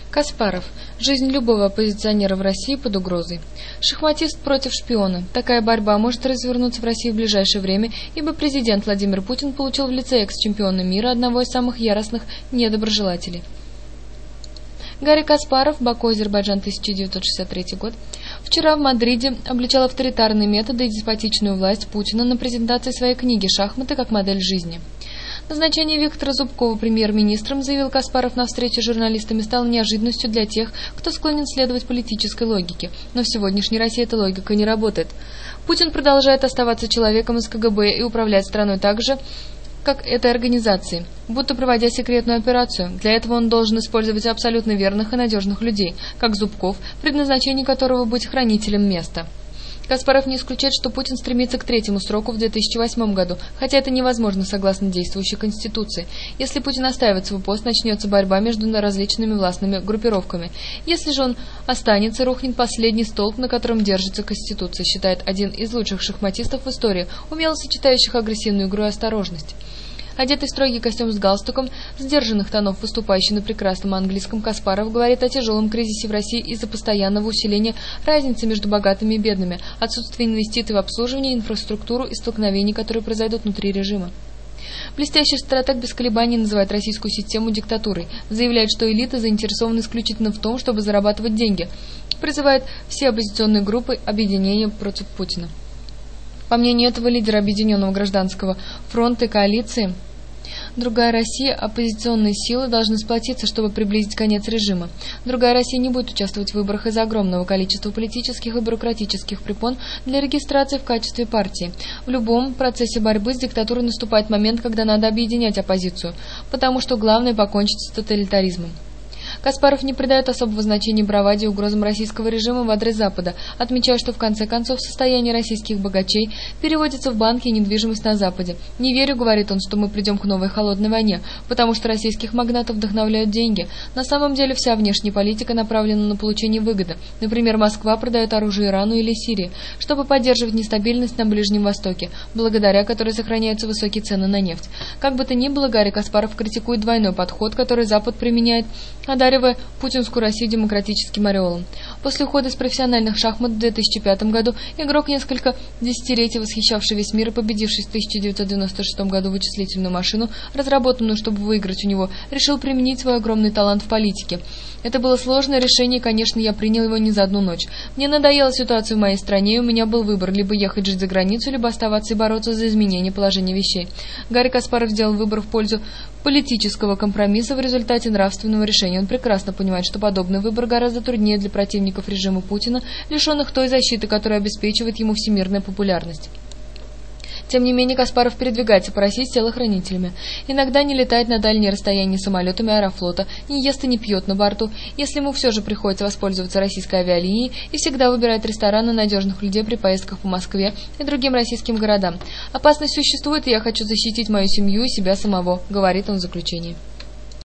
Каспаров. Жизнь любого оппозиционера в России под угрозой. Шахматист против шпиона. Такая борьба может развернуться в России в ближайшее время, ибо президент Владимир Путин получил в лице экс-чемпиона мира одного из самых яростных недоброжелателей. Гарри Каспаров, Баку, Азербайджан, 1963 год. Вчера в Мадриде обличал авторитарные методы и деспотичную власть Путина на презентации своей книги «Шахматы как модель жизни». Назначение Виктора Зубкова премьер-министром, заявил Каспаров на встрече с журналистами, стало неожиданностью для тех, кто склонен следовать политической логике. Но в сегодняшней России эта логика не работает. Путин продолжает оставаться человеком из КГБ и управлять страной так же, как этой организации, будто проводя секретную операцию. Для этого он должен использовать абсолютно верных и надежных людей, как Зубков, предназначение которого быть хранителем места. Каспаров не исключает, что Путин стремится к третьему сроку в 2008 году, хотя это невозможно согласно действующей Конституции. Если Путин оставит свой пост, начнется борьба между различными властными группировками. Если же он останется, рухнет последний столб, на котором держится Конституция, считает один из лучших шахматистов в истории, умело сочетающих агрессивную игру и осторожность. Одетый в строгий костюм с галстуком, сдержанных тонов, выступающий на прекрасном английском, Каспаров говорит о тяжелом кризисе в России из-за постоянного усиления разницы между богатыми и бедными, отсутствия инвестиций в обслуживание, инфраструктуру и столкновений, которые произойдут внутри режима. Блестящий стратег без колебаний называет российскую систему диктатурой, заявляет, что элита заинтересована исключительно в том, чтобы зарабатывать деньги, призывает все оппозиционные группы объединения против Путина. По мнению этого лидера Объединенного гражданского фронта и коалиции «Другая Россия», оппозиционные силы должны сплотиться, чтобы приблизить конец режима. «Другая Россия» не будет участвовать в выборах из-за огромного количества политических и бюрократических препон для регистрации в качестве партии. В любом процессе борьбы с диктатурой наступает момент, когда надо объединять оппозицию, потому что главное покончить с тоталитаризмом. Каспаров не придает особого значения браваде и угрозам российского режима в адрес Запада, отмечая, что в конце концов состояние российских богачей переводится в банки и недвижимость на Западе. «Не верю, — говорит он, — что мы придем к новой холодной войне, потому что российских магнатов вдохновляют деньги. На самом деле вся внешняя политика направлена на получение выгоды. Например, Москва продает оружие Ирану или Сирии, чтобы поддерживать нестабильность на Ближнем Востоке, благодаря которой сохраняются высокие цены на нефть. Как бы то ни было, Гарри Каспаров критикует двойной подход, который Запад применяет, одаривая путинскую Россию демократическим ореолом. После ухода с профессиональных шахмат в 2005 году игрок, несколько десятилетий восхищавший весь мир и победивший в 1996 году вычислительную машину, разработанную, чтобы выиграть у него, решил применить свой огромный талант в политике. Это было сложное решение, и, конечно, я принял его не за одну ночь. Мне надоела ситуация в моей стране, и у меня был выбор: либо ехать жить за границу, либо оставаться и бороться за изменение положения вещей. Гарри Каспаров сделал выбор в пользу политического компромисса в результате нравственного решения. Он прекрасно понимает, что подобный выбор гораздо труднее для противников режима Путина, лишенных той защиты, которая обеспечивает ему всемирная популярность. Тем не менее, Каспаров передвигается по России с телохранителями. Иногда не летает на дальние расстояния самолетами Аэрофлота, не ест и не пьет на борту, если ему все же приходится воспользоваться российской авиалинией, и всегда выбирает рестораны надежных людей при поездках по Москве и другим российским городам. «Опасность существует, и я хочу защитить мою семью и себя самого», — говорит он в заключении.